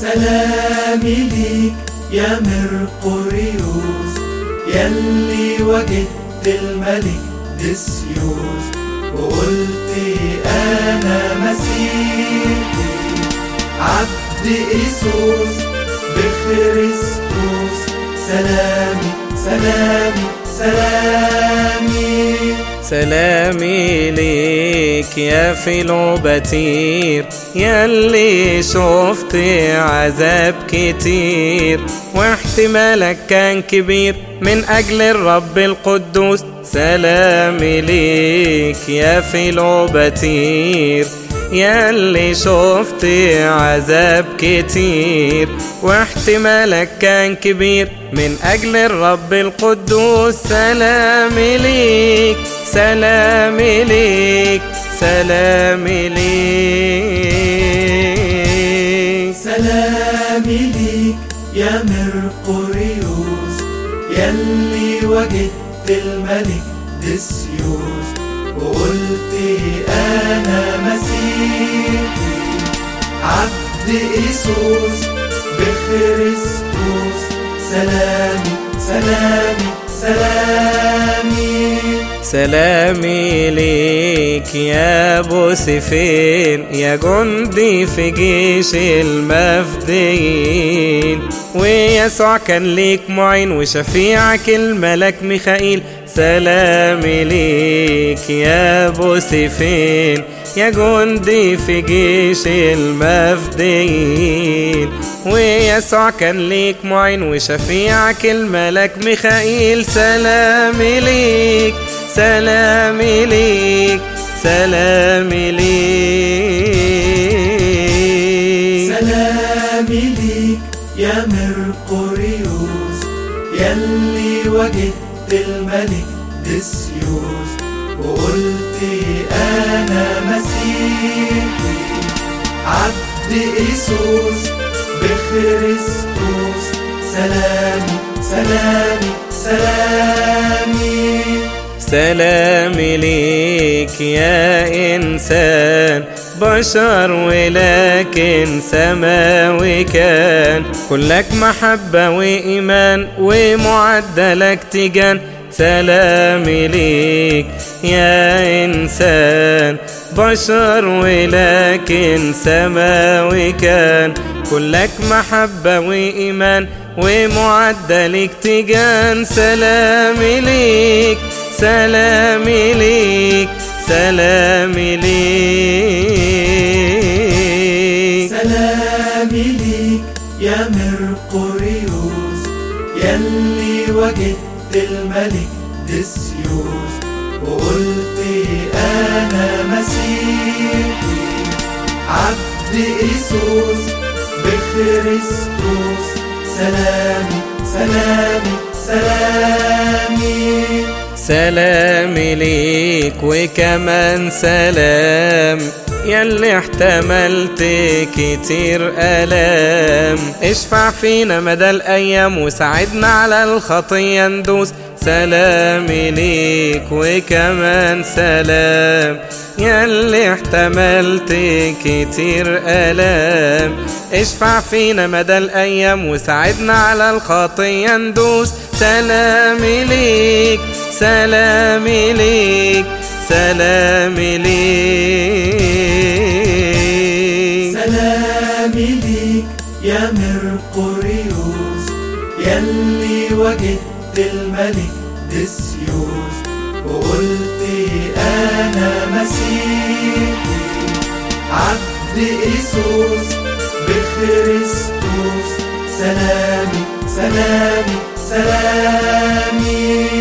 سلامي ليك يا مرقريوس، يلي وجدت الملك ديسيوس وقلت أنا مسيحي عبد إيسوس بخريستوس. سلامي سلامي سلامي سلامي ليك يا فيلوباتير، ياللي شفت عذاب كتير واحتمالك كان كبير من أجل الرب القدوس. سلامي ليك يا فيلوباتير، ياللي شفت عذاب كتير واحتمالك كان كبير من أجل الرب القدوس. سلامي ليك سلامي ليك سلامي ليك سلامي ليك يا مرقريوس، يلي وجدت الملك ديسيوس وقلت أنا مسيحي عبد إيسوس بخريستوس. سلامي سلامي سلامي سلامي ليك يا بوسيفين، يا جندي في جيش المفديين، ويسوع كان ليك معين وشفيعك الملك ميخائيل. سلامي ليك يا بوسيفين، يا جندي في جيش المفديين، ويسوع كان ليك معين وشفيعك الملك ميخائيل. سلامي ليك سلامي ليك سلامي ليك سلامي ليك يا مرقريوس، يلي وجدت الملك ديسيوس وقلت أنا مسيحي عبد إيسوس بخريستوس. سلامي سلامي سلامي سلامي ليك يا إنسان بشر ولكن سماوي كان، كلك محبة وإيمان ومعدلك تيجان. سلامي ليك يا إنسان بشر ولكن سماوي كان، كلك محبة وإيمان ومعدلك تيجان. سلامي ليك سلامي ليك سلامي ليك سلامي ليك يا مرقريوس، يلي وجدت الملك ديسيوس وقلت أنا مسيحي عبد إيسوس بخريستوس. سلامي سلامي سلامي سلامي ليك وكمان سلام، ياللي احتملت كتير آلام، اشفع فينا مدى الأيام وساعدنا على الخطية ندوس. سلامي ليك وكمان سلام، ياللي احتملت كتير آلام، اشفع فينا مدى الأيام وساعدنا على الخطية ندوس. سلامي ليك سلامي ليك سلامي ليك سلامي ليك يا مرقريوس، يلي وجدت الملك ديسيوس وقلت أنا مسيحي عبد إيسوس بخريستوس. سلامي سلامي سلامي